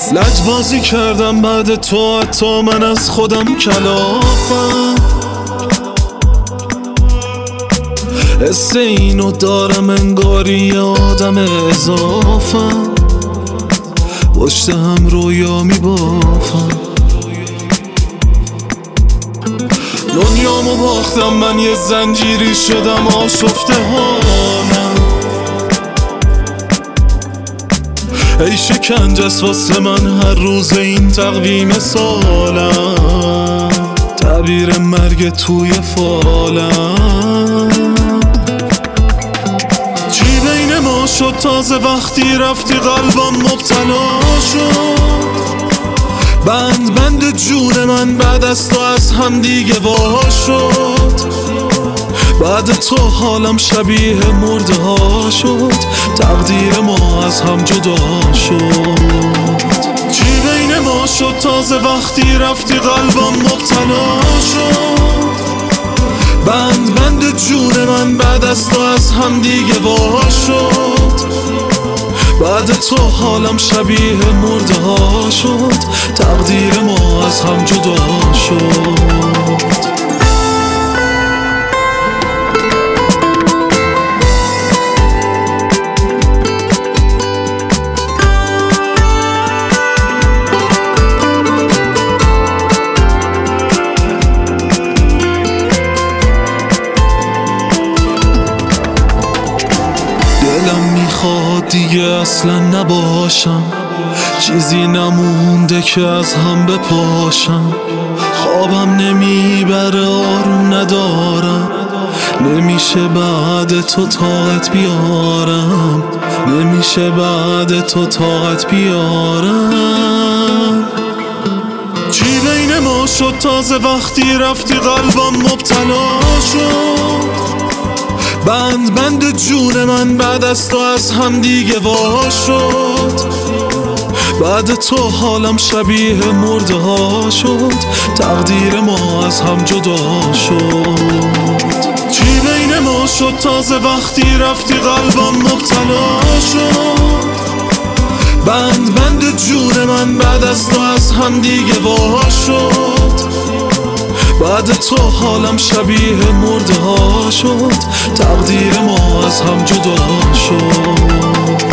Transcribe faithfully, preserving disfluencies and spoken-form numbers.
لجبازی کردم بعد تو، حتی من از خودم کلافم. حس اینو دارم انگاری آدم اضافم، پشت هم رویا میبافم. دنیامو باختم، من یه زنجیری شدم آشفته حالم. ای شکنجس واسه من هر روز این تقویم سالم، تعبیر مرگ توی فالم. چی بین ما شد تازه وقتی رفتی قلبم مبتلا شد. بند بند جون من بعد از تو از هم دیگه وا شد. بعد تو حالم شبیه مرده ها شد، تقدیر ما از هم جدا شد. چی بین ما شد تازه وقتی رفتی قلبم مبتلا شد. بند بند جون من بعد از تو از هم دیگه وا شد. بعد تو حالم شبیه مرده ها شد، تقدیر ما از هم جدا شد. دلم میخواد دیگه اصلا نباشم، چیزی نمونده که از هم بپاشم. خوابم نمیبره، آروم ندارم، نمیشه بعد تو طاقت بیارم، نمیشه بعد تو طاقت بیارم. چی بین ما شد تازه وقتی رفتی قلبم مبتلا شد. بند بند جون من بعد از تو از هم دیگه وا شد. بعد تو حالم شبیه مرده ها شد، تقدیر ما از هم جدا شد. چی بین ما شد تازه وقتی رفتی قلبم مبتلا شد. بند بند جون من بعد از تو از هم دیگه وا شد. بعد تو حالم شبیه مرده ها شد، تقدیر ما از هم جدا شد.